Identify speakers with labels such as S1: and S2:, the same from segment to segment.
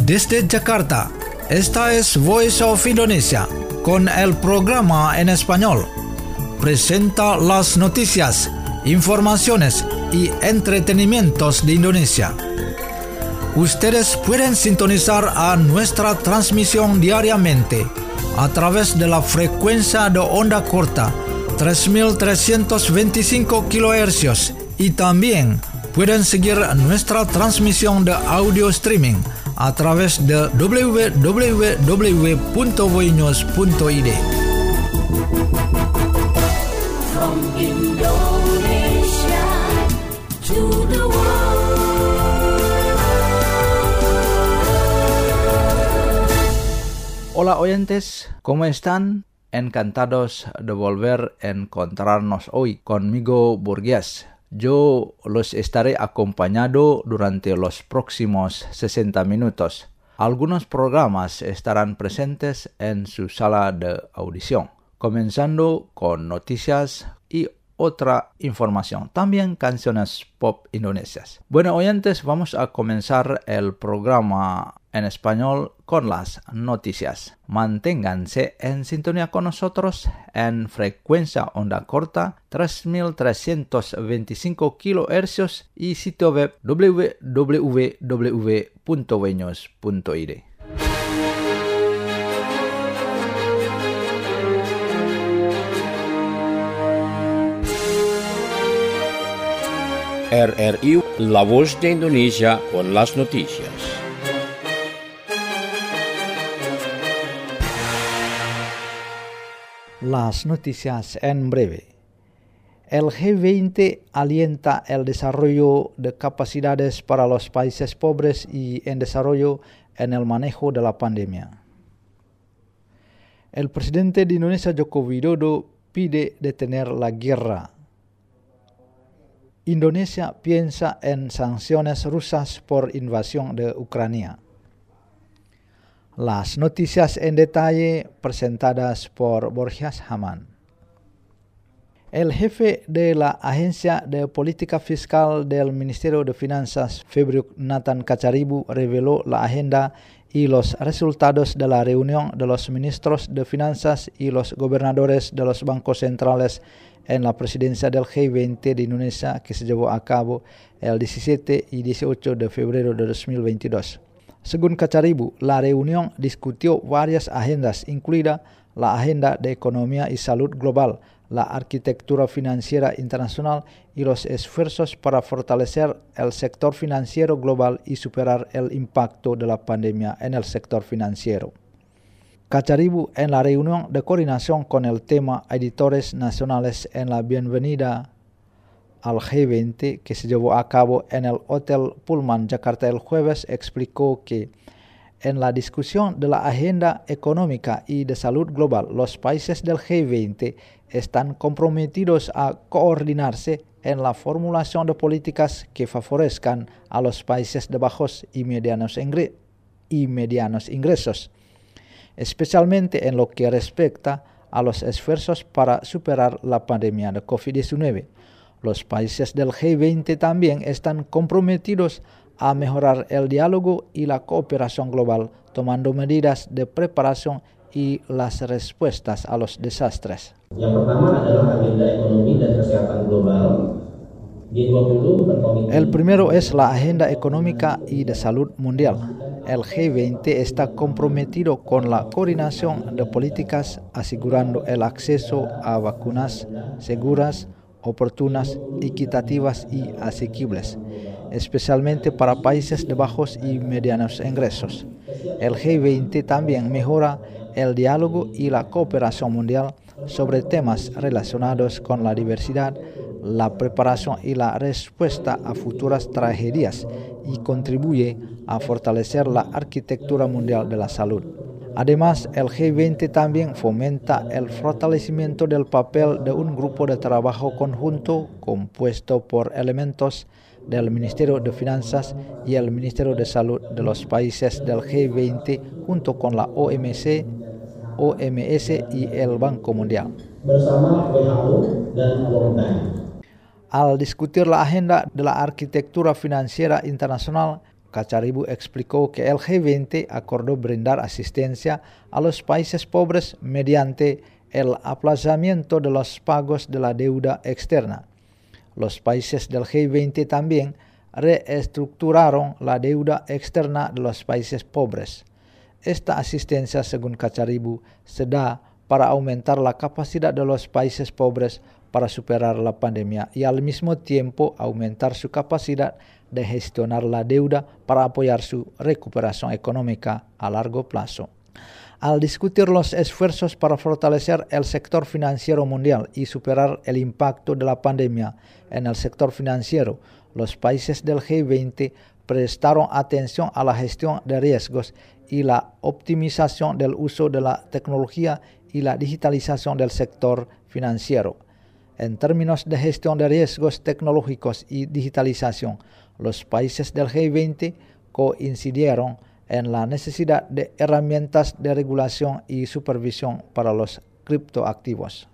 S1: Desde Jakarta, esta es Voice of Indonesia, con el programa en español. Presenta las noticias, informaciones y entretenimientos de Indonesia. Ustedes pueden sintonizar a nuestra transmisión diariamente a través de la frecuencia de onda corta 3.325 kHz y también pueden seguir nuestra transmisión de audio streaming a través de www.voinews.id.
S2: From Indonesia to the world.
S3: Hola oyentes, ¿cómo están? Encantados de volver a encontrarnos hoy conmigo, Burgués. Yo los estaré acompañando durante los próximos 60 minutos. Algunos programas estarán presentes en su sala de audición, comenzando con noticias y otra información, también canciones pop indonesias. Bueno, oyentes, vamos a comenzar el programa en español con las noticias. Manténganse en sintonía con nosotros en frecuencia onda corta 3.325 kHz y sitio web www.voinews.id.
S4: RRI, La Voz de Indonesia con las noticias.
S3: Las noticias en breve. El G20 alienta el desarrollo de capacidades para los países pobres y en desarrollo en el manejo de la pandemia. El presidente de Indonesia, Joko Widodo, pide detener la guerra. Indonesia piensa en sanciones rusas por invasión de Ucrania. Las noticias en detalle presentadas por Borjas Haman. El jefe de la Agencia de Política Fiscal del Ministerio de Finanzas, Febriuk Nathan Kacaribu, reveló la agenda y los resultados de la reunión de los ministros de Finanzas y los gobernadores de los bancos centrales en la presidencia del G20 de Indonesia que se llevó a cabo el 17 y 18 de febrero de 2022. Según Kacaribu, la reunión discutió varias agendas, incluida la agenda de economía y salud global, la arquitectura financiera internacional y los esfuerzos para fortalecer el sector financiero global y superar el impacto de la pandemia en el sector financiero. Kacaribu, en la reunión de coordinación con el tema Editores Nacionales en la bienvenida al G20 que se llevó a cabo en el Hotel Pullman Jakarta el jueves, explicó que en la discusión de la agenda económica y de salud global, los países del G20 están comprometidos a coordinarse en la formulación de políticas que favorezcan a los países de bajos y medianos ingresos, especialmente en lo que respecta a los esfuerzos para superar la pandemia de COVID-19. Los países del G20 también están comprometidos a mejorar el diálogo y la cooperación global, tomando medidas de preparación y las respuestas a los desastres.
S5: Yang pertama adalah agenda ekonomi dan kesehatan global.
S3: El primero es la agenda económica y de salud mundial. El G20 está comprometido con la coordinación de políticas asegurando el acceso a vacunas seguras, oportunas, equitativas y asequibles, especialmente para países de bajos y medianos ingresos. El G20 también mejora el diálogo y la cooperación mundial sobre temas relacionados con la diversidad, la preparación y la respuesta a futuras tragedias y contribuye a fortalecer la arquitectura mundial de la salud. Además, el G20 también fomenta el fortalecimiento del papel de un grupo de trabajo conjunto compuesto por elementos del Ministerio de Finanzas y el Ministerio de Salud de los países del G20 junto con la OMS y el Banco Mundial.
S5: Bersama WHO dan World Bank.
S3: Al discutir la agenda de la arquitectura financiera internacional, Cacharibu explicó que el G20 acordó brindar asistencia a los países pobres mediante el aplazamiento de los pagos de la deuda externa. Los países del G20 también reestructuraron la deuda externa de los países pobres. Esta asistencia, según Cacharibu, se da para aumentar la capacidad de los países pobres para superar la pandemia y al mismo tiempo aumentar su capacidad de gestionar la deuda para apoyar su recuperación económica a largo plazo. Al discutir los esfuerzos para fortalecer el sector financiero mundial y superar el impacto de la pandemia en el sector financiero, los países del G20 prestaron atención a la gestión de riesgos y la optimización del uso de la tecnología y la digitalización del sector financiero. En términos de gestión de riesgos tecnológicos y digitalización, los países del G20 coincidieron en la necesidad de herramientas de regulación y supervisión para los criptoactivos.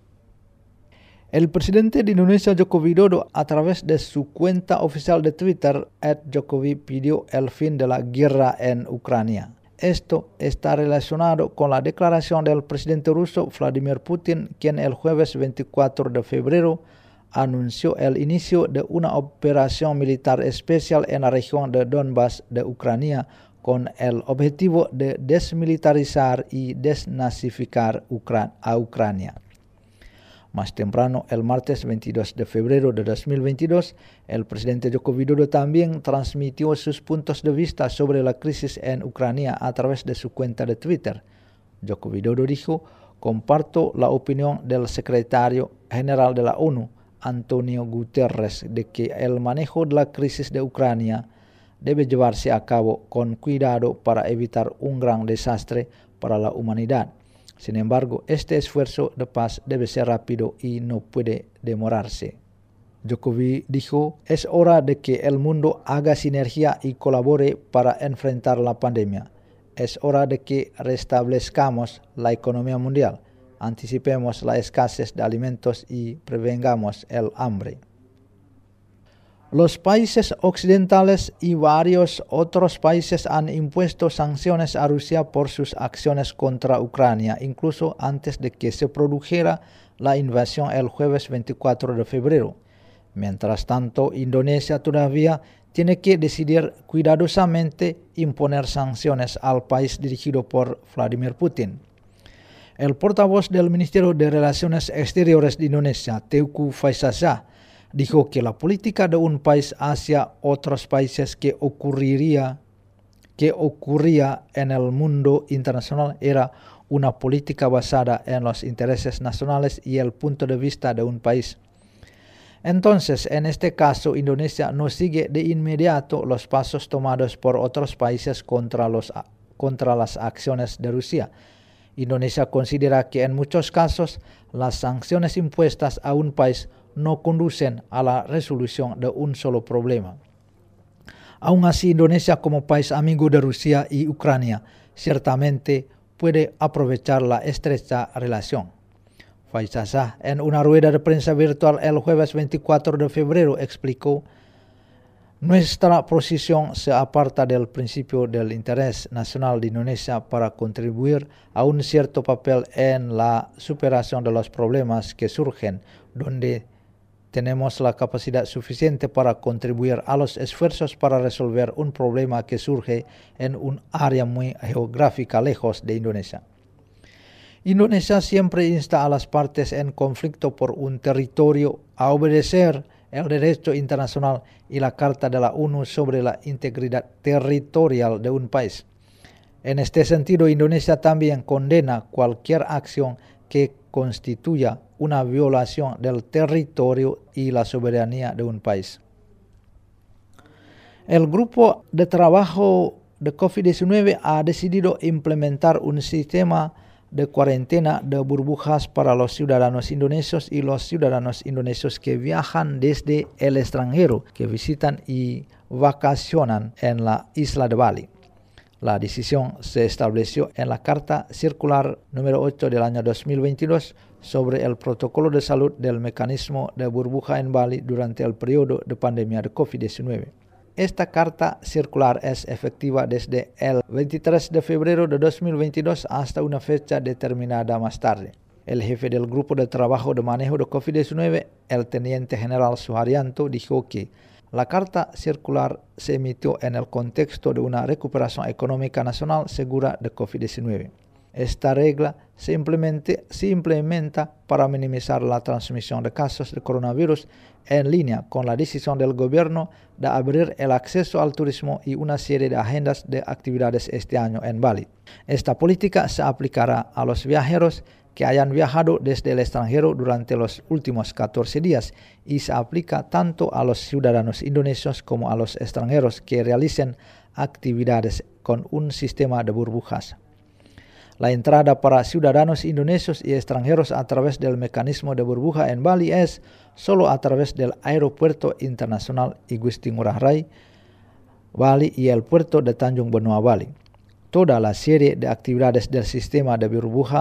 S3: El presidente de Indonesia, Joko Widodo, a través de su cuenta oficial de Twitter, @Jokowi, pidió el fin de la guerra en Ucrania. Esto está relacionado con la declaración del presidente ruso Vladimir Putin, quien el jueves 24 de febrero anunció el inicio de una operación militar especial en la región de Donbass de Ucrania con el objetivo de desmilitarizar y desnazificar a Ucrania. Más temprano, el martes 22 de febrero de 2022, el presidente Joko Widodo también transmitió sus puntos de vista sobre la crisis en Ucrania a través de su cuenta de Twitter. Joko Widodo dijo: "Comparto la opinión del secretario general de la ONU, Antonio Guterres, de que el manejo de la crisis de Ucrania debe llevarse a cabo con cuidado para evitar un gran desastre para la humanidad. Sin embargo, este esfuerzo de paz debe ser rápido y no puede demorarse". Jokowi dijo: "Es hora de que el mundo haga sinergia y colabore para enfrentar la pandemia. Es hora de que restablezcamos la economía mundial, anticipemos la escasez de alimentos y prevengamos el hambre". Los países occidentales y varios otros países han impuesto sanciones a Rusia por sus acciones contra Ucrania, incluso antes de que se produjera la invasión el jueves 24 de febrero. Mientras tanto, Indonesia todavía tiene que decidir cuidadosamente imponer sanciones al país dirigido por Vladimir Putin. El portavoz del Ministerio de Relaciones Exteriores de Indonesia, Teuku Faizasyah, dijo que la política de un país hacia otros países que ocurría en el mundo internacional era una política basada en los intereses nacionales y el punto de vista de un país. Entonces, en este caso, Indonesia no sigue de inmediato los pasos tomados por otros países contra las acciones de Rusia. Indonesia considera que en muchos casos las sanciones impuestas a un país no conducen a la resolución de un solo problema. Aún así, Indonesia, como país amigo de Rusia y Ucrania, ciertamente puede aprovechar la estrecha relación. Faizasyah, en una rueda de prensa virtual el jueves 24 de febrero, explicó: "Nuestra posición se aparta del principio del interés nacional de Indonesia para contribuir a un cierto papel en la superación de los problemas que surgen, donde tenemos la capacidad suficiente para contribuir a los esfuerzos para resolver un problema que surge en un área muy geográfica lejos de Indonesia". Indonesia siempre insta a las partes en conflicto por un territorio a obedecer el derecho internacional y la Carta de la ONU sobre la integridad territorial de un país. En este sentido, Indonesia también condena cualquier acción que constituya una violación del territorio y la soberanía de un país. El grupo de trabajo de COVID-19 ha decidido implementar un sistema de cuarentena de burbujas para los ciudadanos indonesios y los ciudadanos indonesios que viajan desde el extranjero, que visitan y vacacionan en la isla de Bali. La decisión se estableció en la Carta Circular número 8 del año 2022 sobre el protocolo de salud del mecanismo de burbuja en Bali durante el periodo de pandemia de COVID-19. Esta carta circular es efectiva desde el 23 de febrero de 2022 hasta una fecha determinada más tarde. El jefe del Grupo de Trabajo de Manejo de COVID-19, el Teniente General Suharyanto, dijo que la carta circular se emitió en el contexto de una recuperación económica nacional segura de COVID-19. Esta regla se implementa para minimizar la transmisión de casos de coronavirus en línea con la decisión del gobierno de abrir el acceso al turismo y una serie de agendas de actividades este año en Bali. Esta política se aplicará a los viajeros que hayan viajado desde el extranjero durante los últimos 14 días y se aplica tanto a los ciudadanos indonesios como a los extranjeros que realicen actividades con un sistema de burbujas. La entrada para ciudadanos indonesios y extranjeros a través del mecanismo de burbuja en Bali es solo a través del Aeropuerto Internacional Igusti Ngurah Rai, Bali y el puerto de Tanjung Benoa, Bali. Toda la serie de actividades del sistema de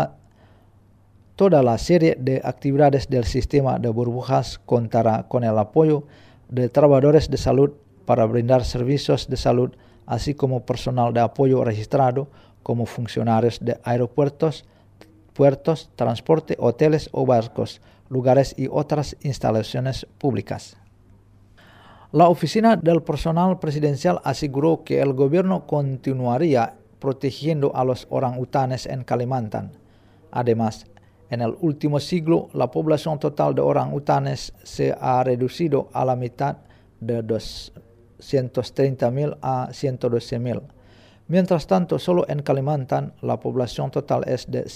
S3: burbujas contará con el apoyo de trabajadores de salud para brindar servicios de salud, así como personal de apoyo registrado como funcionarios de aeropuertos, puertos, transporte, hoteles o barcos, lugares y otras instalaciones públicas. La oficina del personal presidencial aseguró que el gobierno continuaría protegiendo a los orangutanes en Kalimantan. Además, en el último siglo, la población total de orangutanes se ha reducido a la mitad, de 230.000 a 112.000. Mientras tanto, solo en Kalimantan la población total es de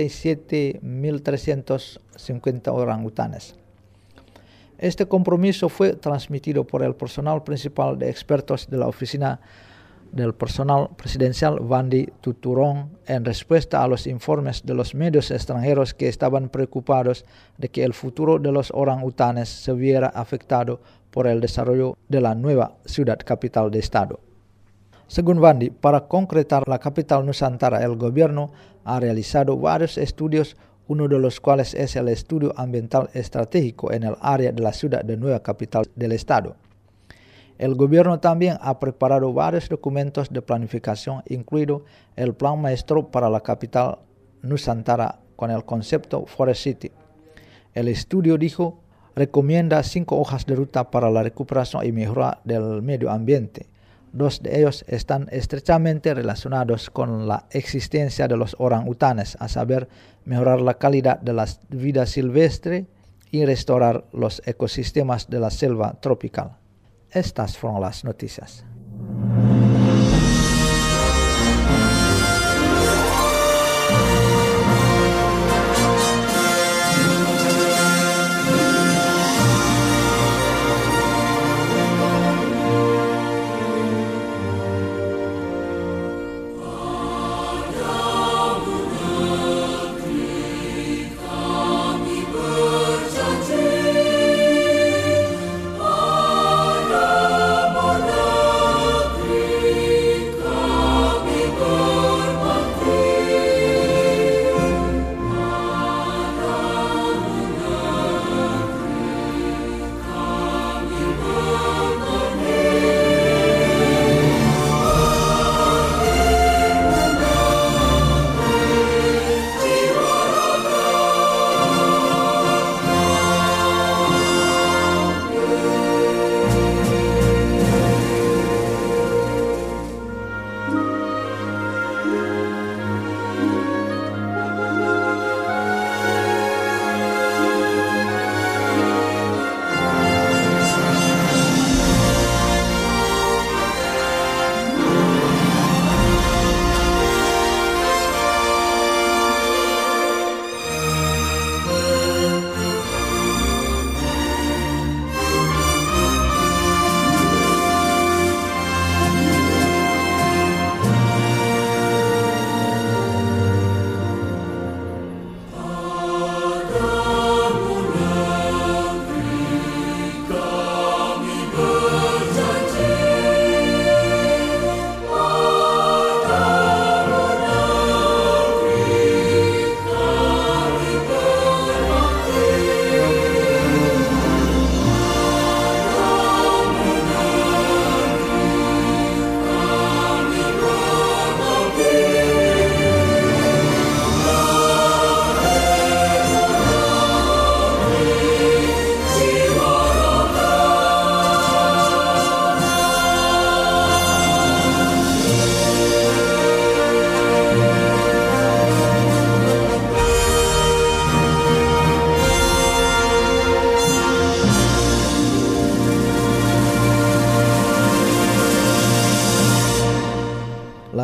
S3: 57.350 orangutanes. Este compromiso fue transmitido por el personal principal de expertos de la oficina del personal presidencial Wandi Tuturong en respuesta a los informes de los medios extranjeros que estaban preocupados de que el futuro de los orangutanes se viera afectado por el desarrollo de la nueva ciudad capital de estado. Según Wandi, para concretar la capital Nusantara, el gobierno ha realizado varios estudios, uno de los cuales es el estudio ambiental estratégico en el área de la ciudad de nueva capital del estado. El gobierno también ha preparado varios documentos de planificación, incluido el Plan Maestro para la capital Nusantara con el concepto Forest City. El estudio, dijo, recomienda 5 hojas de ruta para la recuperación y mejora del medio ambiente. 2 de ellos están estrechamente relacionados con la existencia de los orangutanes, a saber, mejorar la calidad de la vida silvestre y restaurar los ecosistemas de la selva tropical. Estas fueron las noticias.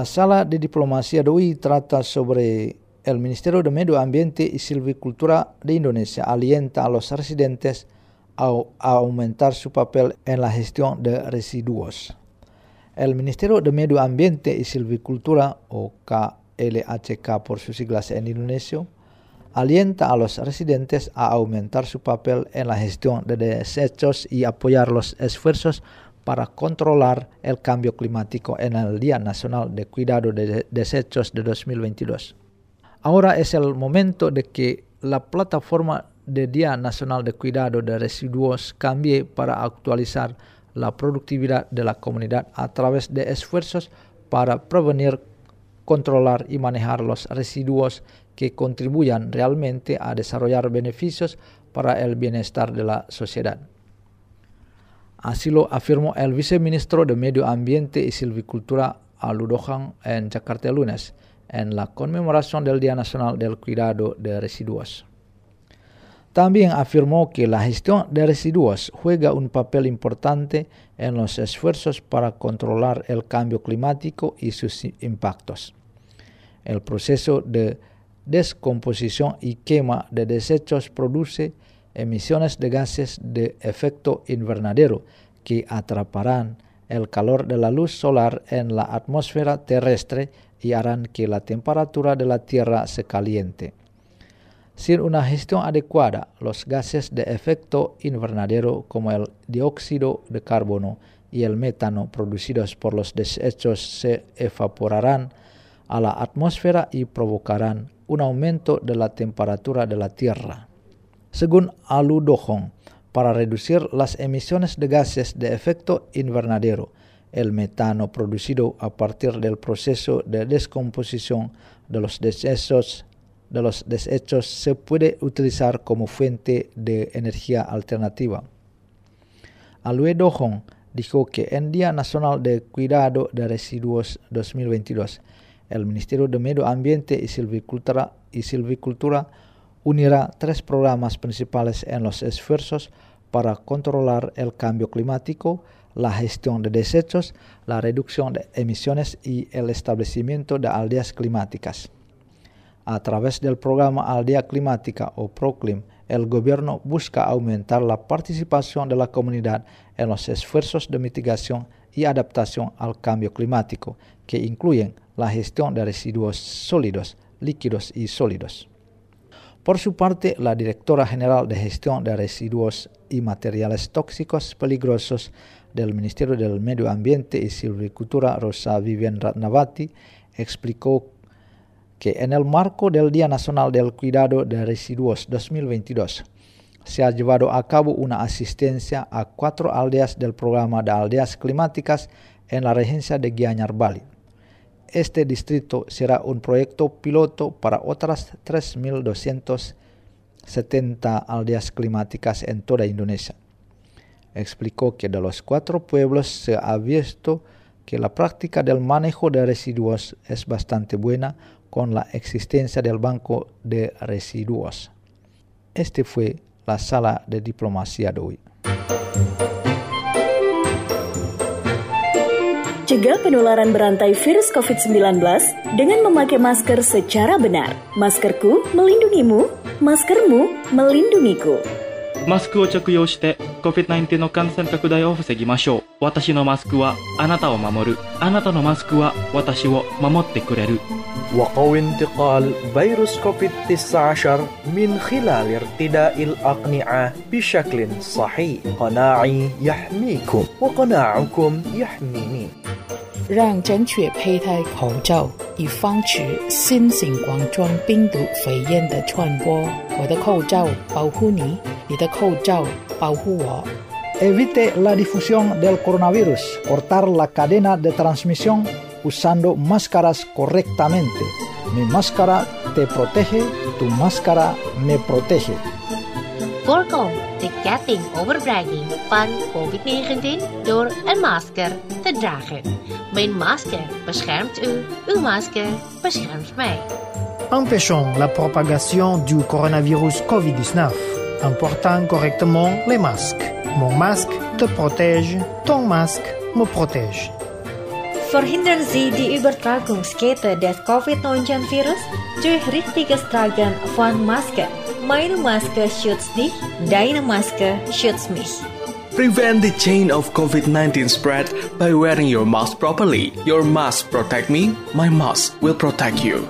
S3: sala de diplomacia de hoy trata sobre el Ministerio de Medio Ambiente y Silvicultura de Indonesia alienta a los residentes a aumentar su papel en la gestión de residuos. El Ministerio de Medio Ambiente y Silvicultura, o KLHK por sus siglas en indonesio, alienta a los residentes a aumentar su papel en la gestión de desechos y apoyar los esfuerzos para controlar el cambio climático en el Día Nacional de Cuidado de Desechos de 2022. Ahora es el momento de que la plataforma de Día Nacional de Cuidado de Residuos cambie para actualizar la productividad de la comunidad a través de esfuerzos para prevenir, controlar y manejar los residuos que contribuyan realmente a desarrollar beneficios para el bienestar de la sociedad. Así lo afirmó el viceministro de Medio Ambiente y Silvicultura Alu Dohong en Jakarta el lunes, en la conmemoración del Día Nacional del Cuidado de Residuos. También afirmó que la gestión de residuos juega un papel importante en los esfuerzos para controlar el cambio climático y sus impactos. El proceso de descomposición y quema de desechos produce emisiones de gases de efecto invernadero que atraparán el calor de la luz solar en la atmósfera terrestre y harán que la temperatura de la Tierra se caliente. Sin una gestión adecuada, los gases de efecto invernadero como el dióxido de carbono y el metano producidos por los desechos se evaporarán a la atmósfera y provocarán un aumento de la temperatura de la Tierra. Según Alu Dohong, para reducir las emisiones de gases de efecto invernadero, el metano producido a partir del proceso de descomposición de los desechos se puede utilizar como fuente de energía alternativa. Alu Dohong dijo que en Día Nacional de Cuidado de Residuos 2022, el Ministerio de Medio Ambiente y Silvicultura unirá 3 programas principales en los esfuerzos para controlar el cambio climático, la gestión de desechos, la reducción de emisiones y el establecimiento de aldeas climáticas. A través del programa Aldea Climática o PROCLIM, el gobierno busca aumentar la participación de la comunidad en los esfuerzos de mitigación y adaptación al cambio climático, que incluyen la gestión de residuos sólidos, líquidos y sólidos. Por su parte, la directora general de Gestión de Residuos y Materiales Tóxicos Peligrosos del Ministerio del Medio Ambiente y Silvicultura, Rosa Vivian Ratnavati, explicó que en el marco del Día Nacional del Cuidado de Residuos 2022, se ha llevado a cabo una asistencia a 4 aldeas del programa de aldeas climáticas en la regencia de Gianyar, Bali. Este distrito será un proyecto piloto para otras 3.270 aldeas climáticas en toda Indonesia. Explicó que de los 4 pueblos se ha visto que la práctica del manejo de residuos es bastante buena con la existencia del banco de residuos. Este fue la sala de diplomacia de hoy.
S6: Cegah penularan berantai virus COVID-19 dengan memakai masker secara benar. Maskerku melindungimu, maskermu melindungiku.
S7: マスクを着用して COVID-19 の感染拡大を防ぎましょう。私のマスクはあなたを守る。あなたのマスクは私を守ってくれる。
S8: وقوي انتقال فيروس كوفيد-19 من خلال ارتداء الأقنعة بشكل صحيح. قناعي يحميكم وقناعكم يحميني.
S9: 让正确佩戴口罩，以防止新型冠状病毒肺炎的传播。我的口罩保护你，你的口罩保护我。
S1: Evite la difusión del coronavirus. Cortar la cadena de transmisión usando máscaras correctamente. Mi máscara te protege, tu máscara me protege.
S10: Voorkom de ketting overbrenging van COVID-19 door een masker te dragen. Mijn masker beschermt u, uw masker beschermt mij.
S11: Empêchons la propagation du coronavirus COVID-19 en portant correctement les masques. Mon masque te protège, ton masque me protège.
S12: Verhindern Sie die Übertragungskette des Covid-19-Virus durch richtiges Tragen von Maske. Meine Maske schützt dich, deine Maske schützt mich.
S13: Prevent the chain of COVID-19 spread by wearing your mask properly. Your mask protect me, my mask will protect you.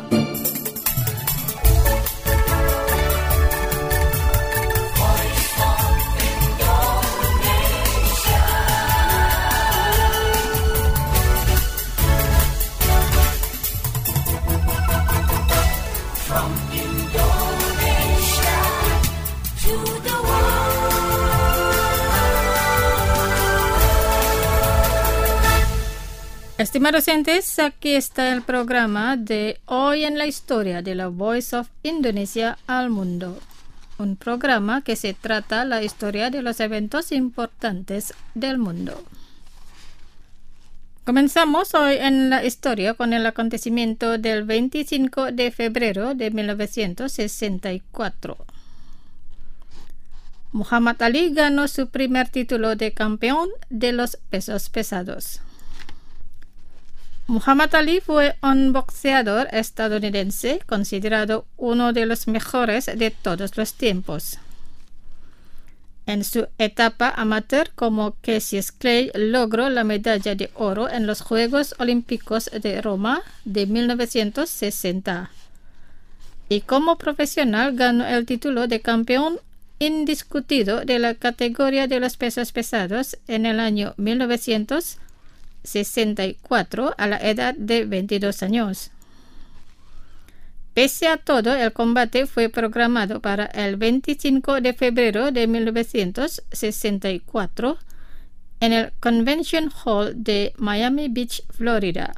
S14: Estimados oyentes, aquí está el programa de Hoy en la Historia de la Voice of Indonesia al Mundo. Un programa que se trata la historia de los eventos importantes del mundo. Comenzamos hoy en la historia con el acontecimiento del 25 de febrero de 1964. Muhammad Ali ganó su primer título de campeón de los pesos pesados. Muhammad Ali fue un boxeador estadounidense considerado uno de los mejores de todos los tiempos. En su etapa amateur como Cassius Clay logró la medalla de oro en los Juegos Olímpicos de Roma de 1960. Y como profesional ganó el título de campeón indiscutido de la categoría de los pesos pesados en el año 1964 a la edad de 22 años. Pese a todo, el combate fue programado para el 25 de febrero de 1964 en el Convention Hall de Miami Beach, Florida.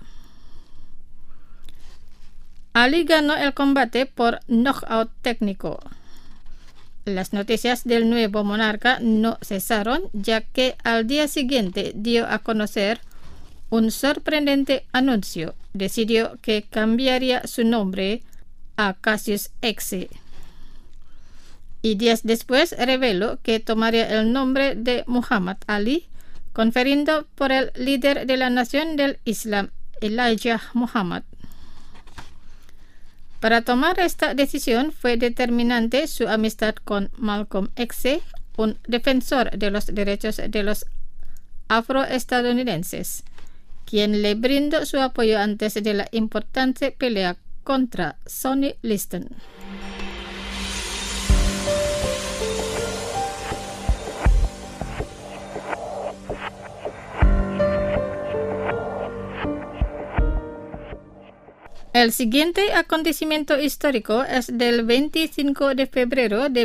S14: Ali ganó el combate por knockout técnico. Las noticias del nuevo monarca no cesaron, ya que al día siguiente dio a conocer un sorprendente anuncio. Decidió que cambiaría su nombre a Cassius X. Y días después reveló que tomaría el nombre de Muhammad Ali, conferido por el líder de la nación del Islam, Elijah Muhammad. Para tomar esta decisión fue determinante su amistad con Malcolm X, un defensor de los derechos de los afroestadounidenses, quien le brindó su apoyo antes de la importante pelea contra Sonny Liston. El siguiente acontecimiento histórico es del 25 de febrero de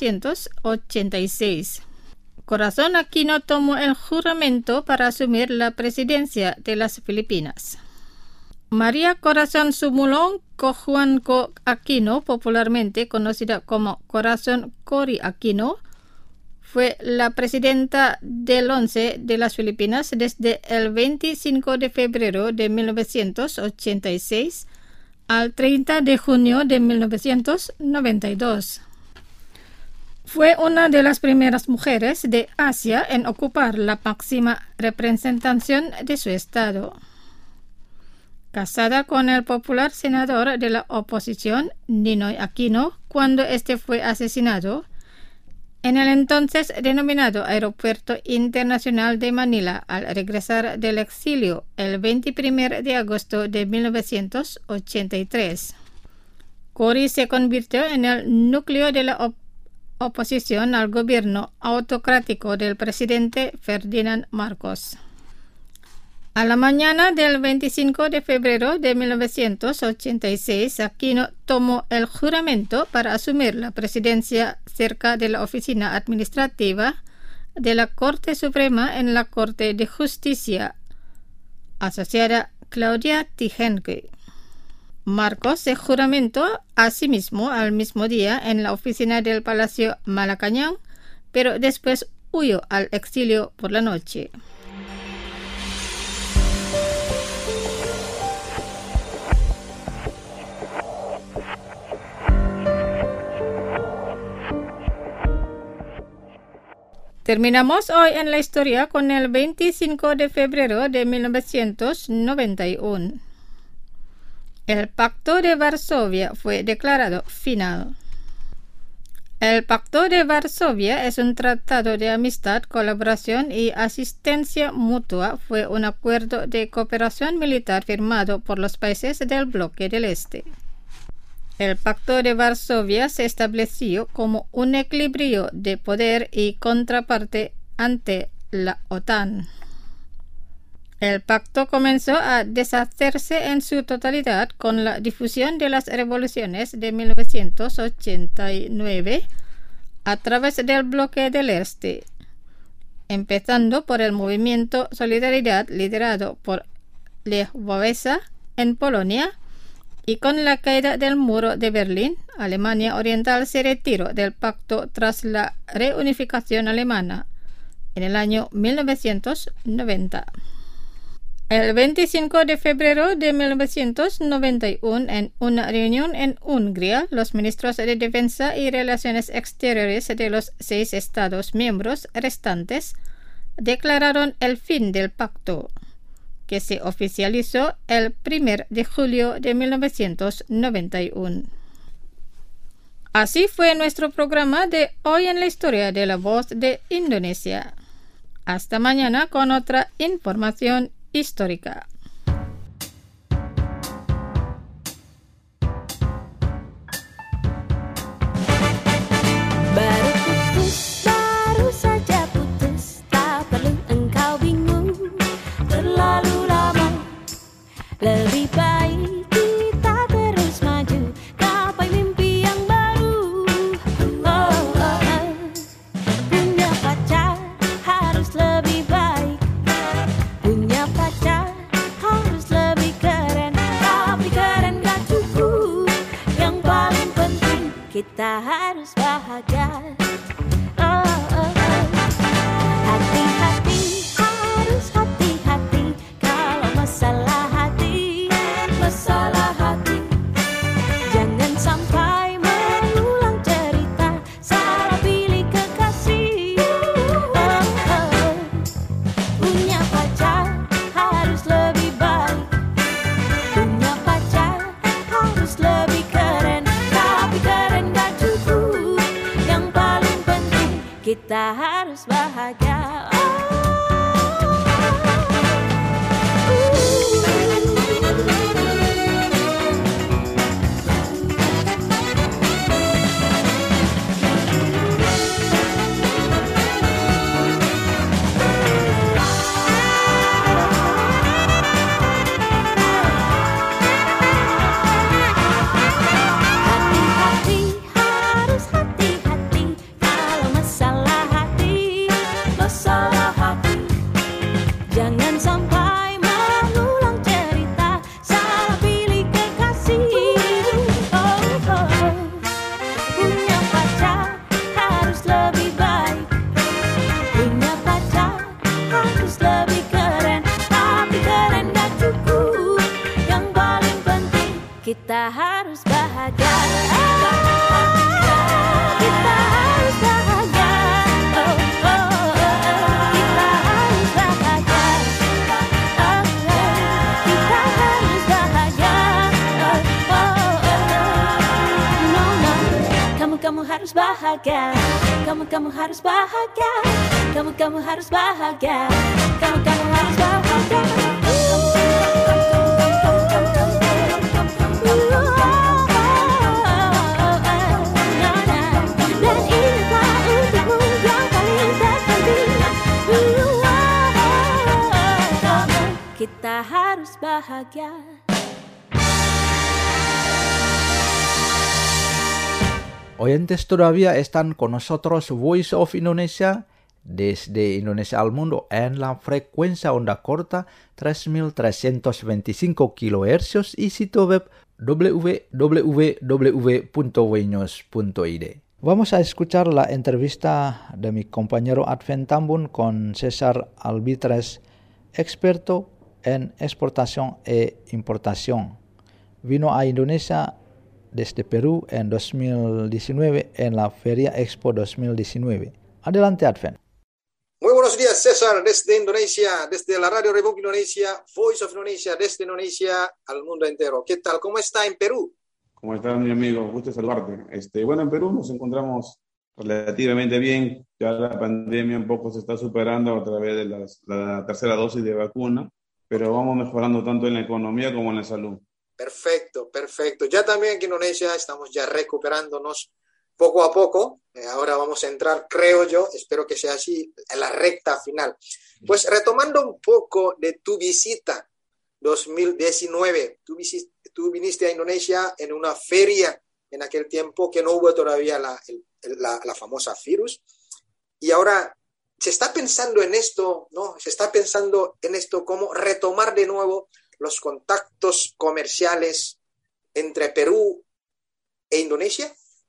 S14: 1986. Corazon Aquino tomó el juramento para asumir la presidencia de las Filipinas. María Corazon Sumulong Cojuangco Aquino, popularmente conocida como Corazon Cory Aquino, fue la presidenta del 11 de las Filipinas desde el 25 de febrero de 1986 al 30 de junio de 1992. Fue una de las primeras mujeres de Asia en ocupar la máxima representación de su estado. Casada con el popular senador de la oposición, Ninoy Aquino, cuando este fue asesinado en el entonces denominado Aeropuerto Internacional de Manila al regresar del exilio el 21 de agosto de 1983. Cory se convirtió en el núcleo de la oposición al gobierno autocrático del presidente Ferdinand Marcos. A la mañana del 25 de febrero de 1986, Aquino tomó el juramento para asumir la presidencia cerca de la oficina administrativa de la Corte Suprema en la Corte de Justicia asociada Claudia Tijenque. Marcos se juramentó a sí mismo al mismo día en la oficina del Palacio Malacañang, pero después huyó al exilio por la noche. Terminamos hoy en la historia con el 25 de febrero de 1991. El Pacto de Varsovia fue declarado final. El Pacto de Varsovia es un tratado de amistad, colaboración y asistencia mutua. Fue un acuerdo de cooperación militar firmado por los países del bloque del Este. El Pacto de Varsovia se estableció como un equilibrio de poder y contraparte ante la OTAN. El pacto comenzó a deshacerse en su totalidad con la difusión de las revoluciones de 1989 a través del bloque del Este, empezando por el movimiento Solidaridad liderado por Lech Wałęsa en Polonia, y con la caída del muro de Berlín, Alemania Oriental se retiró del pacto tras la reunificación alemana en el año 1990. El 25 de febrero de 1991, en una reunión en Hungría, los ministros de Defensa y Relaciones Exteriores de los 6 Estados miembros restantes declararon el fin del pacto, que se oficializó el 1 de julio de 1991. Así fue nuestro programa de Hoy en la Historia de la Voz de Indonesia. Hasta mañana con otra información histórica.
S2: Baru saja putus, tak perlu engkau bingung terlalu lama. Lebih baik kita terus maju, gapai mimpi yang baru. Punya pacar harus lebih baik, punya pacar harus lebih keren. Tapi keren gak cukup, yang paling penting kita harus bahagia. Hati-hati, harus hati-hati kalau masalah hati, masalah hati. Jangan sampai mengulang cerita, salah pilih kekasih. Punya pacar harus lebih baik, punya pacar harus lebih keren. Tapi keren gak cukup, yang paling penting kita harus bahagia. Hati-hati, harus hati-hati kalau masalah hati, masalah hati. Jangan sampai mengulang cerita, salah pilih kekasih. Punya pacar harus lebih baik, punya pacar harus lebih keren. Tapi keren gak cukup, yang paling penting kita harus bahagia. Kita harus bahagia. Kita harus bahagia. Kita harus bahagia. No, no. Kamu harus bahagia. Kamu harus bahagia. Kamu harus bahagia. Kamu harus bahagia. Dan inilah untukmu yang paling terpenting. Kita harus bahagia.
S3: Oyentes todavía están con nosotros Voice of Indonesia desde Indonesia al mundo en la frecuencia onda corta 3325 kHz y sitio web www.wnews.id. Vamos a escuchar la entrevista de mi compañero Advent Tambun con César Albitres, experto en exportación e importación. Vino a Indonesia desde Perú en 2019 en la Feria Expo 2019. Adelante, Advent.
S15: buenos días, César, desde Indonesia, desde la Radio Republic Indonesia, Voice of Indonesia, desde Indonesia al mundo entero. ¿Qué tal? ¿Cómo está en Perú?
S16: ¿Cómo estás, mi amigo? Gusto saludarte. Bueno, en Perú nos encontramos relativamente bien. Ya la pandemia un poco se está superando a través de la tercera dosis de vacuna, pero vamos mejorando tanto en la economía como en la salud.
S15: Perfecto, perfecto. Ya también aquí en Indonesia estamos ya recuperándonos poco a poco. Ahora vamos a entrar, creo yo, espero que sea así, en la recta final. Pues retomando un poco de tu visita 2019, tú viniste a Indonesia en una feria en aquel tiempo que no hubo todavía la famosa virus, y ahora se está pensando en esto, ¿no? Se está pensando en esto, cómo retomar de nuevo los contactos comerciales entre Perú e Indonesia.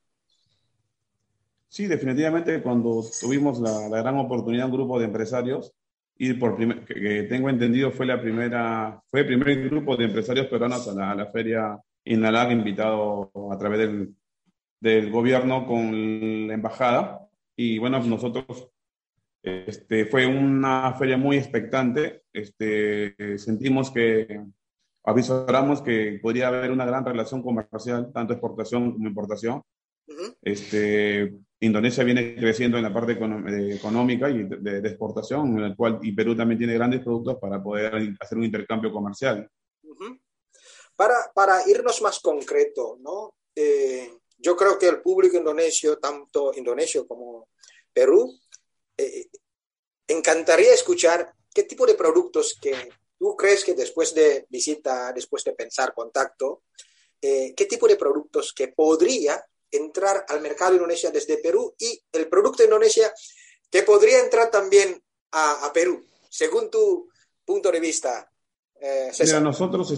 S16: Sí, definitivamente cuando tuvimos la gran oportunidad, un grupo de empresarios, y que tengo entendido fue el primer grupo de empresarios peruanos a la feria INALAC, invitado a través del gobierno con la embajada. Y bueno, nosotros, fue una feria muy expectante. Sentimos avisoramos que podría haber una gran relación comercial, tanto exportación como importación. Uh-huh. Indonesia viene creciendo en la parte económica y de exportación, en el cual y Perú también tiene grandes productos para poder hacer un intercambio comercial.
S15: Uh-huh. Para irnos más concreto, ¿no? Yo creo que el público indonesio, tanto indonesio como Perú, encantaría escuchar qué tipo de productos que tú crees que después de visita, después de pensar contacto, qué tipo de productos que podría entrar al mercado de Indonesia desde Perú, y el producto de Indonesia que podría entrar también a Perú, según tu punto de vista, César.
S16: Mira, nosotros,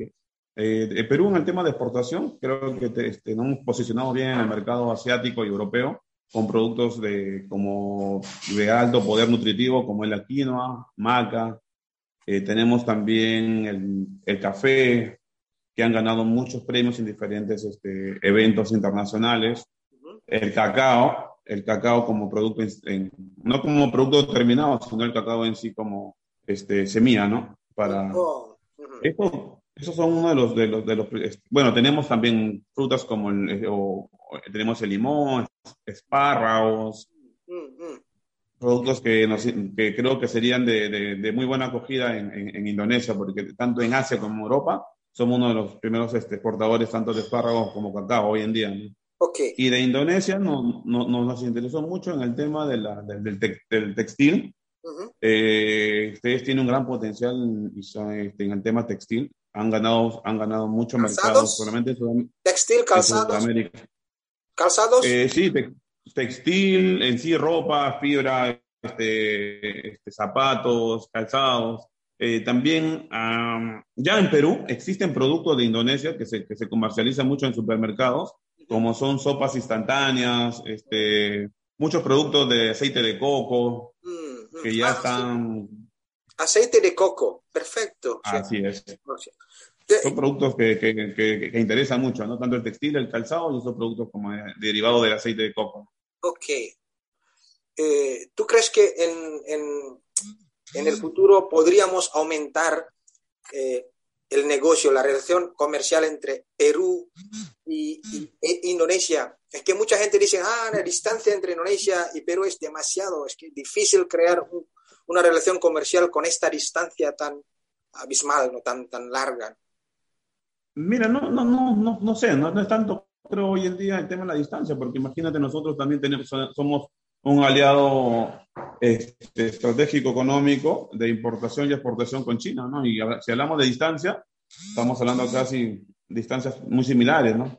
S16: Perú en el tema de exportación, creo que nos hemos posicionado bien en el mercado asiático y europeo, con productos como de alto poder nutritivo, como es la quinoa, maca. Tenemos también el café, que han ganado muchos premios en diferentes eventos internacionales. Uh-huh. El cacao como producto, no como producto terminado, sino el cacao en sí como semilla, ¿no?
S15: Uh-huh.
S16: Esos son uno de los bueno, tenemos también frutas como tenemos el limón, espárragos, uh-huh. Productos que creo que serían de muy buena acogida en Indonesia, porque tanto en Asia como en Europa somos uno de los primeros exportadores tanto de espárragos como cacao hoy en día, ¿no?
S15: Okay.
S16: Y de Indonesia nos interesó mucho en el tema del textil. Uh-huh. Ustedes tienen un gran potencial en el tema textil. Han ganado mucho mercado solamente en
S15: textil, calzados.
S16: Sudamérica.
S15: ¿Calzados?
S16: Sí, textil, en sí, ropa, fibra, zapatos, calzados. También ya en Perú existen productos de Indonesia que se comercializan mucho en supermercados, como son sopas instantáneas, muchos productos de aceite de coco, que ya están...
S15: Aceite de coco, perfecto.
S16: Así es. Son productos que interesan mucho, ¿no? Tanto el textil, el calzado y esos productos como derivados del aceite de coco.
S15: Ok. ¿Tú crees que en el futuro podríamos aumentar el negocio, la relación comercial entre Perú e Indonesia? Es que mucha gente dice, la distancia entre Indonesia y Perú es demasiado, es que es difícil crear una relación comercial con esta distancia tan abismal, no tan larga.
S16: Mira, no sé, no es tanto, creo, hoy en día el tema de la distancia, porque imagínate, nosotros también somos un aliado estratégico económico de importación y exportación con China, ¿no? Y si hablamos de distancia, estamos hablando casi distancias muy similares, ¿no?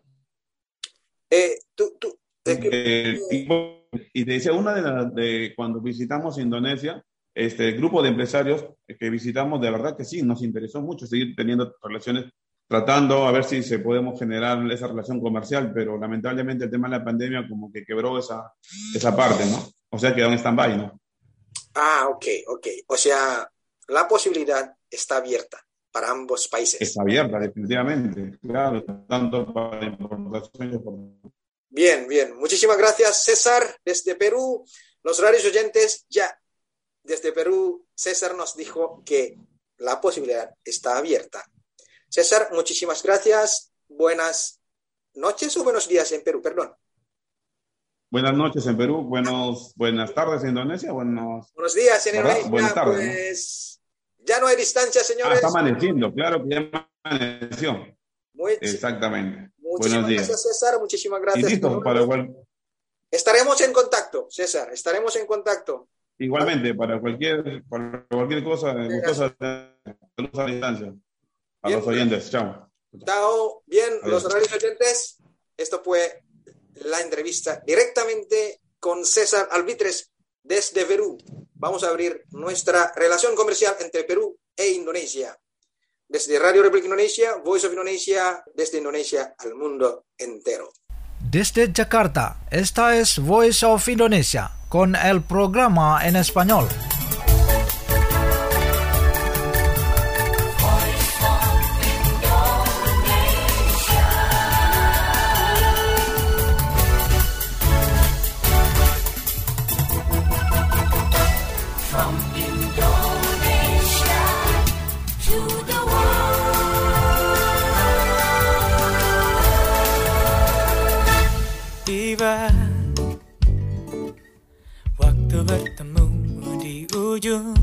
S16: Y te decía, cuando visitamos Indonesia, el grupo de empresarios que visitamos, de verdad que sí, nos interesó mucho seguir teniendo relaciones, tratando a ver si se podemos generar esa relación comercial, pero lamentablemente el tema de la pandemia como que quebró esa parte, ¿no? O sea, quedó en stand-by, ¿no?
S15: Ok. O sea, la posibilidad está abierta para ambos países.
S16: Está abierta, definitivamente. Claro, tanto para importación y exportación.
S15: Bien. Muchísimas gracias, César, desde Perú. Los radios oyentes ya desde Perú, César nos dijo que la posibilidad está abierta. César, muchísimas gracias. Buenas noches o buenos días en Perú, perdón.
S16: Buenas noches en Perú, buenas tardes en Indonesia, buenos
S15: días en
S16: ¿verdad?
S15: Indonesia.
S16: Buenas tardes,
S15: pues ya no hay distancia, señores.
S16: está amaneciendo, claro que ya amaneció. Exactamente.
S15: Muchísimas gracias, César. Muchísimas gracias.
S16: Y listo, para
S15: estaremos en contacto, César. Estaremos en contacto.
S16: Igualmente, para cualquier cosa, gustosa saludos a la distancia. A los oyentes, chao.
S15: Chao. Bien,
S16: Adiós.
S15: Los radios oyentes, esto fue la entrevista directamente con César Albitres desde Perú. Vamos a abrir nuestra relación comercial entre Perú e Indonesia. Desde Radio Republik Indonesia, Voice of Indonesia, desde Indonesia al mundo entero.
S1: Desde Jakarta, esta es Voice of Indonesia con el programa en español.
S17: Tiba waktu bertemu di ujung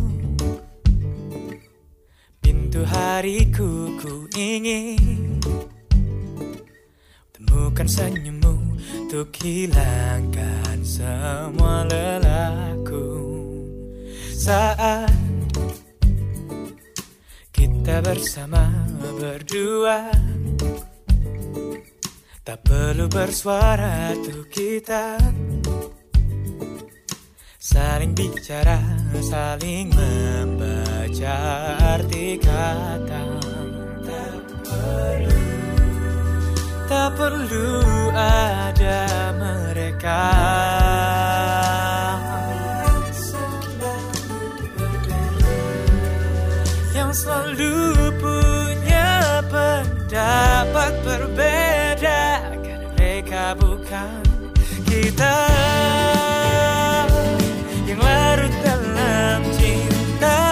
S17: pintu hariku, ku ingin temukan senyummu untuk hilangkan semua lelahku. Saat kita bersama berdua, tak perlu bersuara tuh kita saling bicara, saling membaca arti kata. Tak perlu ada mereka yang selalu punya pendapat berbeda, karena mereka bukan kita yang larut dalam cinta.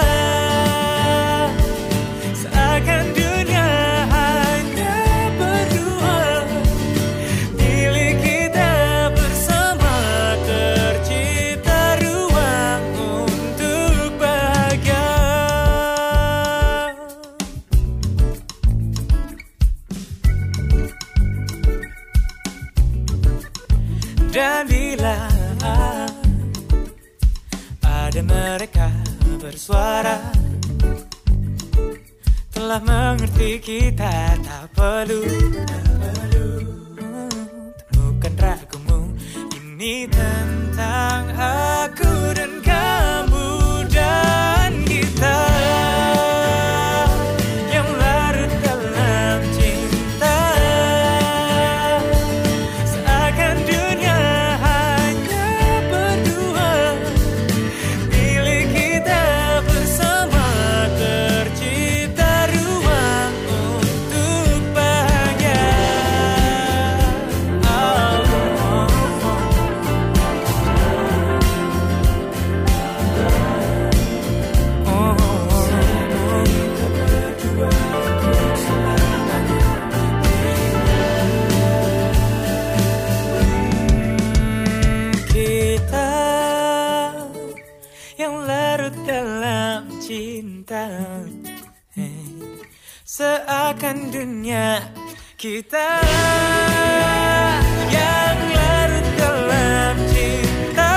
S17: Seakan dunia hanya berdua, milik kita bersama, tercipta ruang untuk bahagia. Dan bila ada mereka bersuara, telah mengerti kita, tak perlu temukan ragumu. Ini tentang aku dan kamu dan kita yang larut dalam cinta. Seakan dunia hanya berdua, milik kita bersama, tercipta ruang untuk bahagia. Kita yang larut dalam cinta, seakan dunia kita yang larut dalam cinta.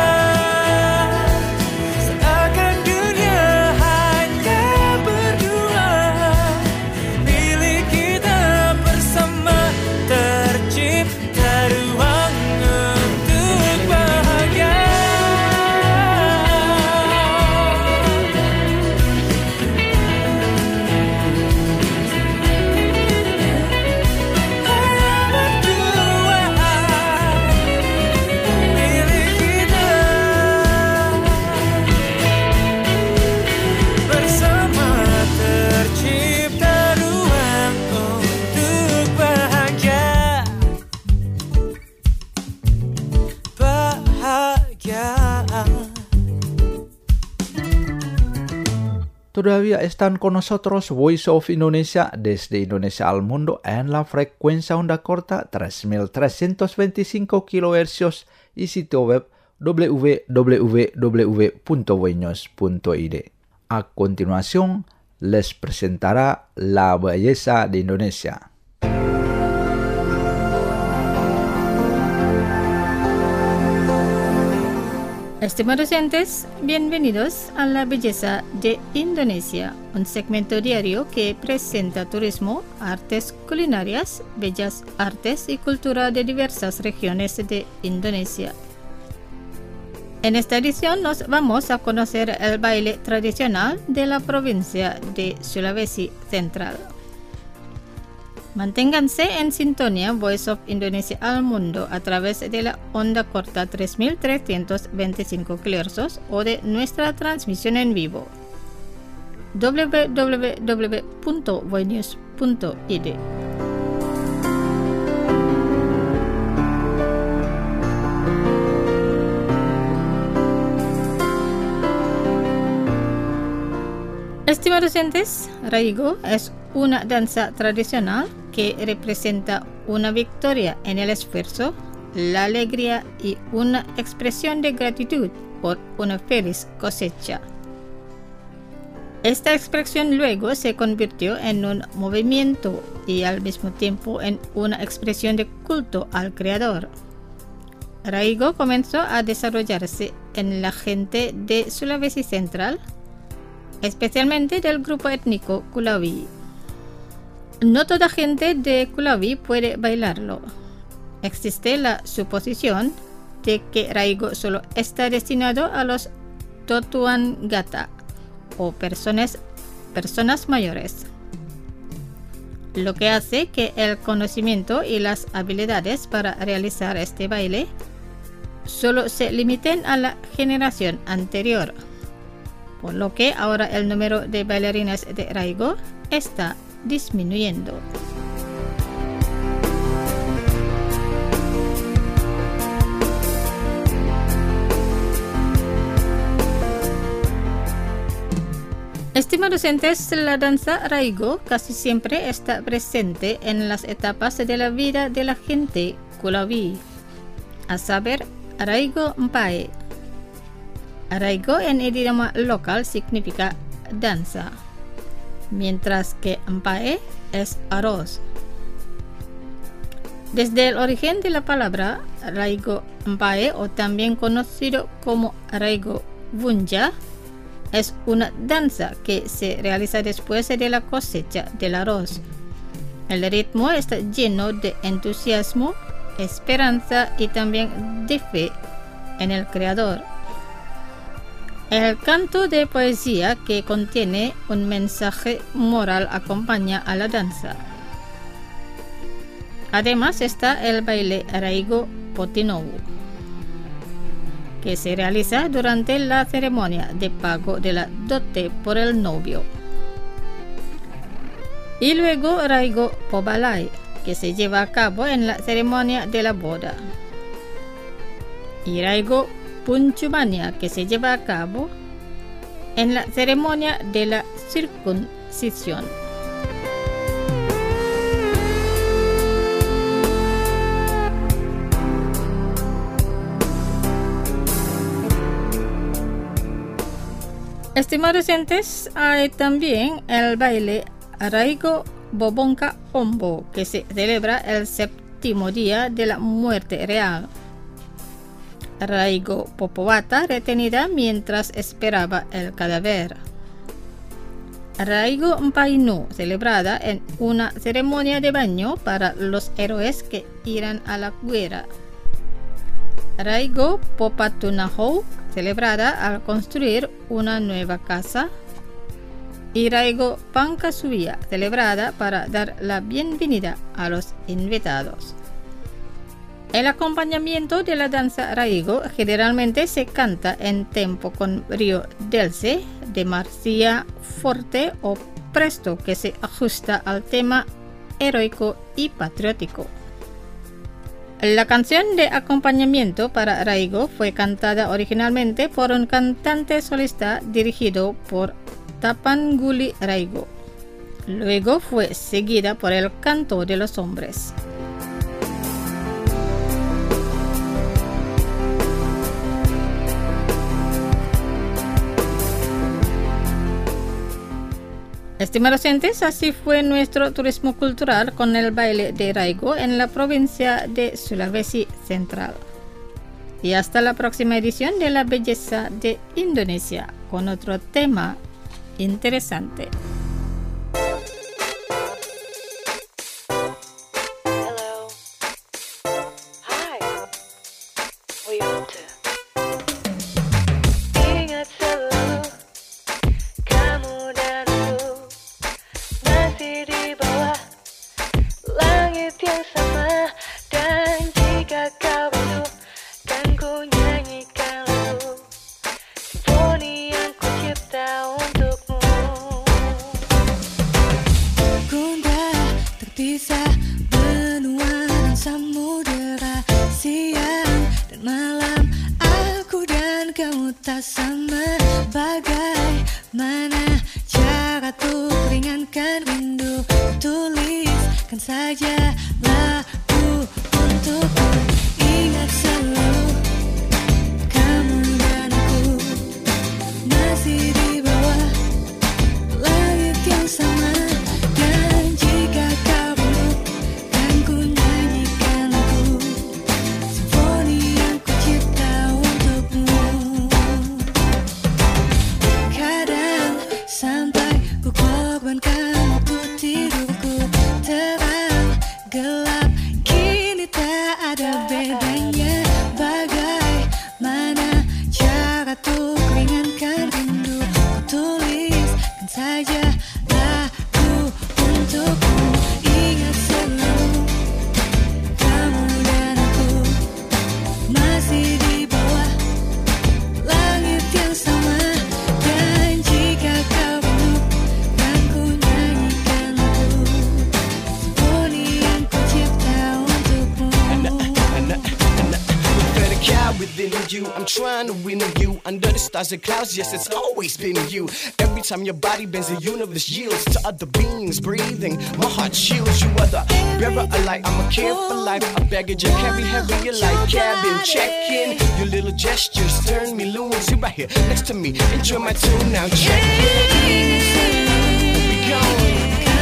S17: Seakan dunia hanya berdua, milik kita bersama, tercipta ruang untuk bahagia. Berdua
S3: Todavía están con nosotros Voice of Indonesia desde Indonesia al mundo en la frecuencia onda corta 3325 kHz y sitio web www.voinews.id. A continuación, les presentará La Belleza de Indonesia.
S14: Estimados oyentes, bienvenidos a La Belleza de Indonesia, un segmento diario que presenta turismo, artes culinarias, bellas artes y cultura de diversas regiones de Indonesia. En esta edición nos vamos a conocer el baile tradicional de la provincia de Sulawesi Central. Manténganse en sintonía Voice of Indonesia al mundo a través de la onda corta 3325 kHz o de nuestra transmisión en vivo www.voinews.id. Estimados oyentes, Raigo es una danza tradicional que representa una victoria en el esfuerzo, la alegría y una expresión de gratitud por una feliz cosecha. Esta expresión luego se convirtió en un movimiento y al mismo tiempo en una expresión de culto al creador. Raigo comenzó a desarrollarse en la gente de Sulawesi Central, especialmente del grupo étnico Kulawi. No toda gente de Kulawi puede bailarlo. Existe la suposición de que Raigo solo está destinado a los Totuan-gata o personas mayores, lo que hace que el conocimiento y las habilidades para realizar este baile solo se limiten a la generación anterior, por lo que ahora el número de bailarines de Raigo está disminuyendo. Estimados oyentes, la danza Raigo casi siempre está presente en las etapas de la vida de la gente Kulawi, a saber, Raigo Mpae. Raigo en idioma local significa danza, mientras que Mpae es arroz. Desde el origen de la palabra Raigo Mpae, o también conocido como Raigo Vunja, es una danza que se realiza después de la cosecha del arroz. El ritmo está lleno de entusiasmo, esperanza y también de fe en el creador. El canto de poesía que contiene un mensaje moral acompaña a la danza. Además está el baile Raigo Potinowu, que se realiza durante la ceremonia de pago de la dote por el novio. Y luego Raigo Pobalai, que se lleva a cabo en la ceremonia de la boda. Y Raigo Puncumania, que se lleva a cabo en la ceremonia de la circuncisión. Estimados oyentes, hay también el baile Raigo Bobongka Ombo, que se celebra el séptimo día de la muerte real. Raigo Popowata, retenida mientras esperaba el cadáver. Raigo Mpainu, celebrada en una ceremonia de baño para los héroes que irán a la guerra. Raigo Popatunahou, celebrada al construir una nueva casa. Y Raigo Pankasuya, celebrada para dar la bienvenida a los invitados. El acompañamiento de la danza Raigo generalmente se canta en tempo con brío dulce, de marcia, forte o presto, que se ajusta al tema heroico y patriótico. La canción de acompañamiento para Raigo fue cantada originalmente por un cantante solista dirigido por Tapanguli Raigo. Luego fue seguida por el canto de los hombres. Estimados oyentes, así fue nuestro turismo cultural con el baile de Raigo en la provincia de Sulawesi Central. Y hasta la próxima edición de La Belleza de Indonesia con otro tema interesante.
S18: Stars and clouds, yes, it's always been you. Every time your body bends, the universe yields to other beings breathing. My heart shields. You are the bearer of light. I'm a care for life. A baggage I carry heavy like cabin check-in. Your little gestures turn me loose. You right here next to me. Enjoy my tune now. Check it. We going.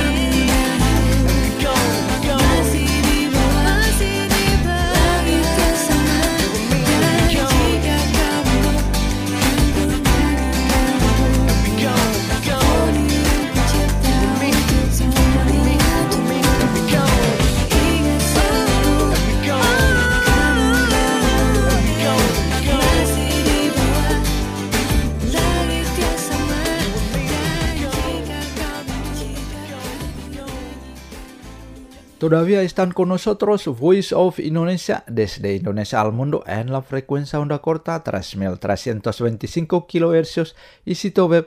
S3: Todavía están con nosotros Voice of Indonesia desde Indonesia al mundo en la frecuencia onda corta 3.325 kHz y sitio web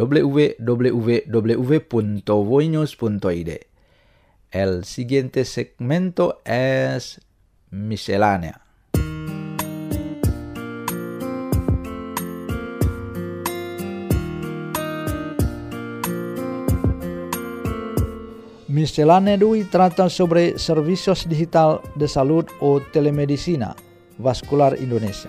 S3: www.voinews.id. El siguiente segmento es Miscelánea. Miscelánea de hoy trata sobre servicios digital de salud o telemedicina vascular Indonesia.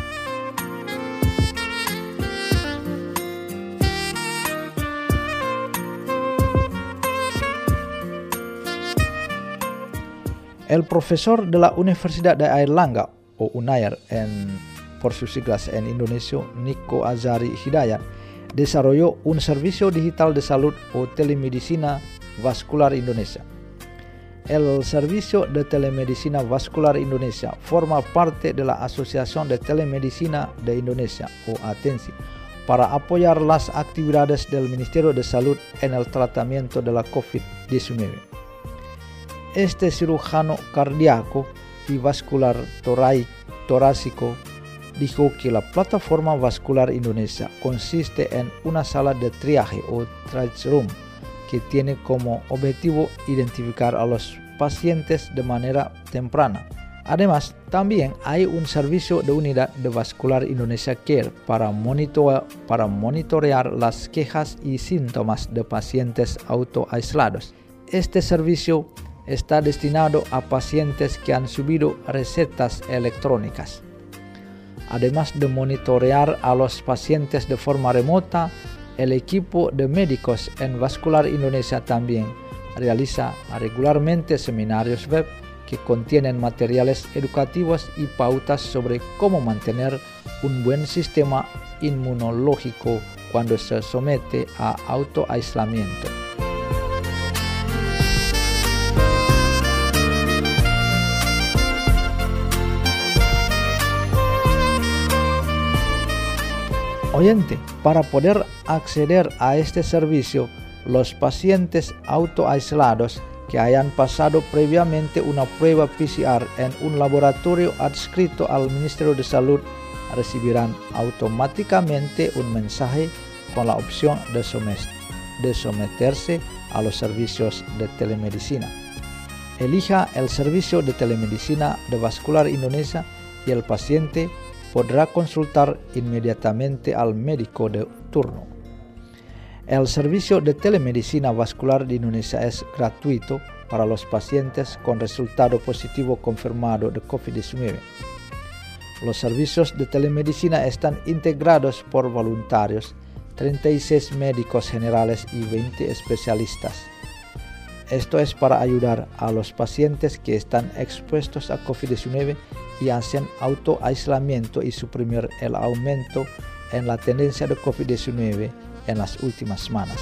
S3: El profesor de la Universidad de Airlangga o UNAIR por sus siglas en Indonesia, Niko Azari Hidayat, desarrolló un servicio digital de salud o telemedicina vascular Indonesia. El Servicio de Telemedicina Vascular Indonesia forma parte de la Asociación de Telemedicina de Indonesia o ATENSI para apoyar las actividades del Ministerio de Salud en el tratamiento de la COVID-19. Este cirujano cardíaco y vascular torácico dijo que la plataforma vascular Indonesia consiste en una sala de triaje o triage room que tiene como objetivo identificar a los pacientes de manera temprana, Además, también hay un servicio de unidad de Vascular Indonesia Care para monitorear las quejas y síntomas de pacientes autoaislados. Este servicio está destinado a pacientes que han subido recetas electrónicas. Además de monitorear a los pacientes de forma remota, el equipo de médicos en Vascular Indonesia también realiza regularmente seminarios web que contienen materiales educativos y pautas sobre cómo mantener un buen sistema inmunológico cuando se somete a autoaislamiento. Oyente, para poder acceder a este servicio, los pacientes autoaislados que hayan pasado previamente una prueba PCR en un laboratorio adscrito al Ministerio de Salud recibirán automáticamente un mensaje con la opción de someterse a los servicios de telemedicina. Elija el servicio de telemedicina de Vascular Indonesia y el paciente podrá consultar inmediatamente al médico de turno. El servicio de telemedicina vascular de Indonesia es gratuito para los pacientes con resultado positivo confirmado de COVID-19. Los servicios de telemedicina están integrados por voluntarios, 36 médicos generales y 20 especialistas. Esto es para ayudar a los pacientes que están expuestos a COVID-19 y hacen autoaislamiento y suprimir el aumento en la tendencia de COVID-19 en las últimas semanas.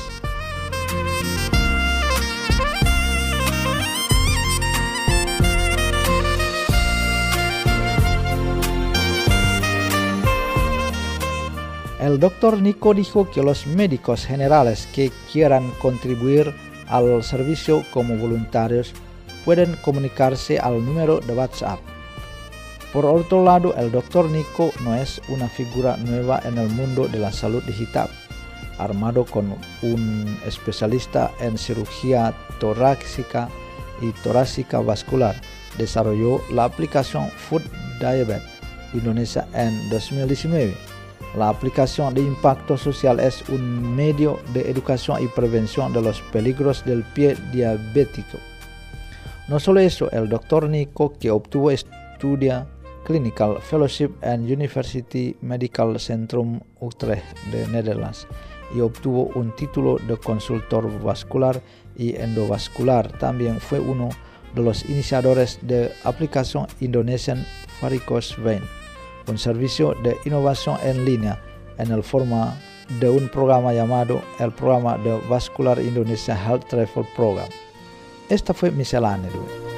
S3: El Dr. Nico dijo que los médicos generales que quieran contribuir al servicio como voluntarios pueden comunicarse al número de WhatsApp. Por otro lado, el Dr. Nico no es una figura nueva en el mundo de la salud digital. Armado con un especialista en cirugía torácica y torácica vascular, desarrolló la aplicación Food Diabet Indonesia en 2019. La aplicación de impacto social es un medio de educación y prevención de los peligros del pie diabético. No solo eso, el Dr. Nico, que obtuvo estudia Clinical Fellowship en University Medical Centrum Utrecht de Netherlands y obtuvo un título de consultor vascular y endovascular. También fue uno de los iniciadores de aplicación Indonesian Varicose Vein, un servicio de innovación en línea en el forma de un programa llamado el Programa de Vascular Indonesia Health Travel Program. Esta fue miscelánea.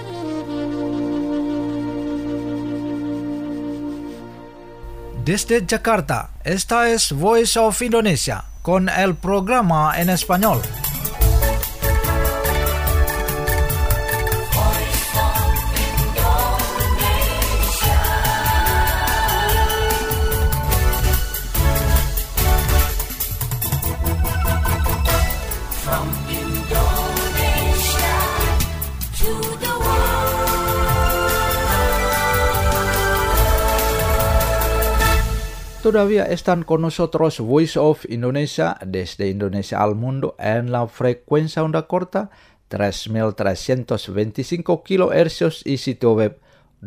S1: Desde Jakarta, esta es Voice of Indonesia con el programa en español.
S3: Todavía están con nosotros Voice of Indonesia desde Indonesia al mundo en la frecuencia onda corta 3325 kHz y sitio web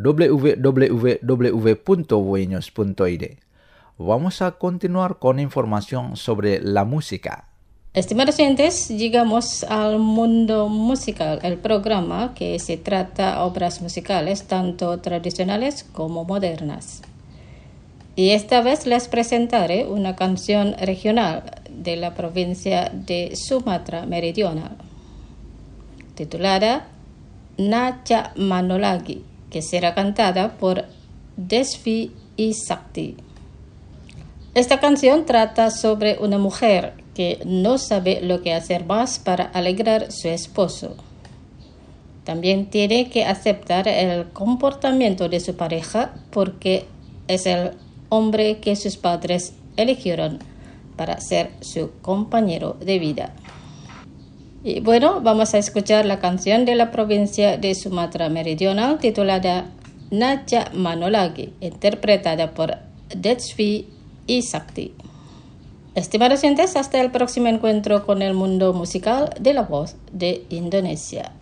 S3: www.voinews.id. Vamos a continuar con información sobre la música.
S14: Estimados oyentes, llegamos al mundo musical, el programa que se trata obras musicales tanto tradicionales como modernas. Y esta vez les presentaré una canción regional de la provincia de Sumatra Meridional, titulada Naca Manolagi, que será cantada por Desvi y Sakti. Esta canción trata sobre una mujer que no sabe lo que hacer más para alegrar a su esposo. También tiene que aceptar el comportamiento de su pareja porque es el hombre que sus padres eligieron para ser su compañero de vida. Y bueno, vamos a escuchar la canción de la provincia de Sumatra Meridional titulada Nacha Mano Lagi, interpretada por Detsvi y Sakti. Estimados oyentes, hasta el próximo encuentro con el mundo musical de la voz de Indonesia.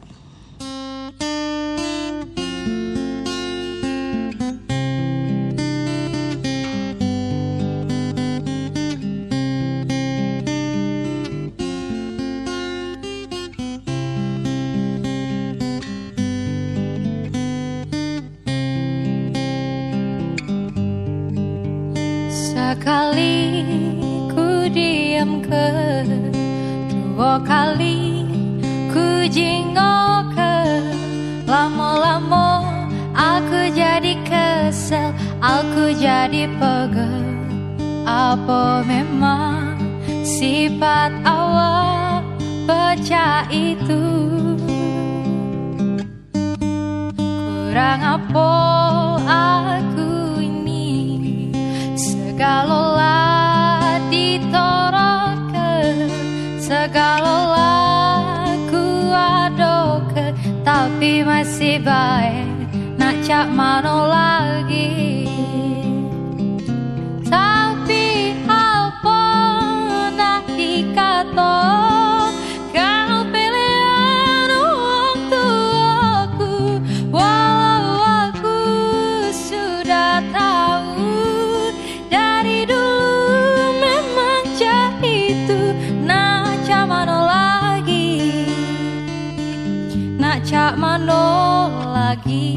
S19: Sekali ku diam kedua kali ku jingok lama-lama aku jadi kesel, aku jadi pegel. Apa memang sifat awak pecah itu? Kurang apa aku ini segalolah ditoroke, segalolah ku adoke, tapi masih baik nak cak mano lagi. Tapi apa nak dikata kau pilihan orang tuaku, walau aku sudah tahu dari dulu memang cak itu. Nak cak mano lagi, nak cak mano lagi.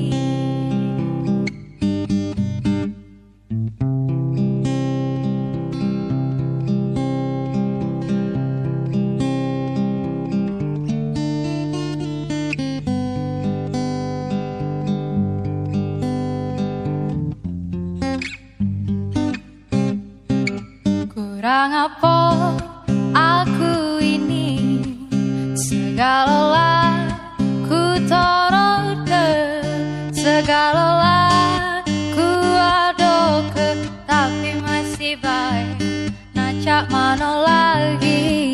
S19: Kurang apa aku ini segalolah ku toroke, segalolah ku adoke, tapi masih baik nak cak mano lagi.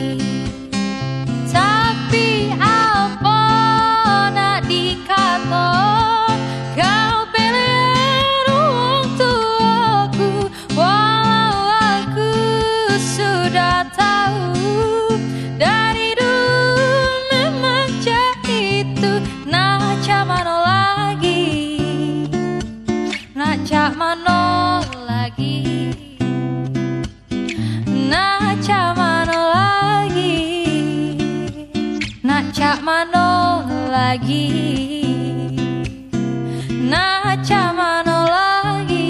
S19: Tapi apa nak dikata kau pilihan orang tuaku, walau aku sudah tahu dari dulu memang cak itu. Nak cak mano lagi, nak cak mano lagi, nak cak mano lagi, nak cak mano lagi, nak cak mano lagi,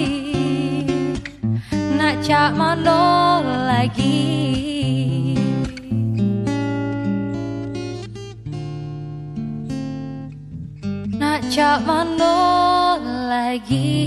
S19: nak cak mano lagi. Nak cak mano lagi.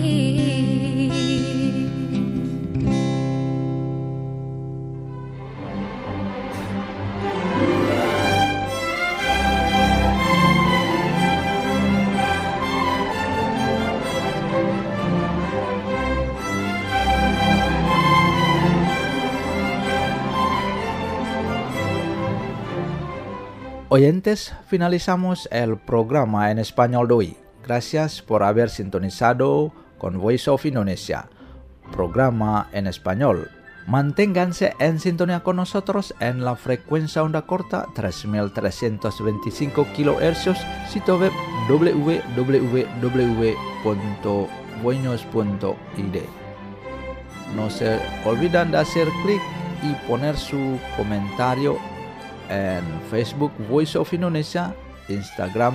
S3: Oyentes, finalizamos el programa en español de hoy. Gracias por haber sintonizado con Voice of Indonesia, programa en español. Manténganse en sintonía con nosotros en la frecuencia onda corta 3325 kHz, sitio web www.voinos.id. No se olviden de hacer clic y poner su comentario en Facebook Voice of Indonesia, Instagram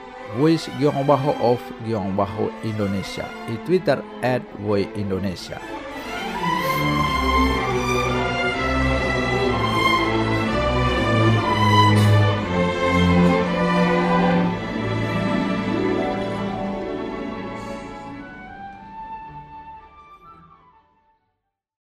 S3: Voice_of_Indonesia y Twitter @voiceindonesia.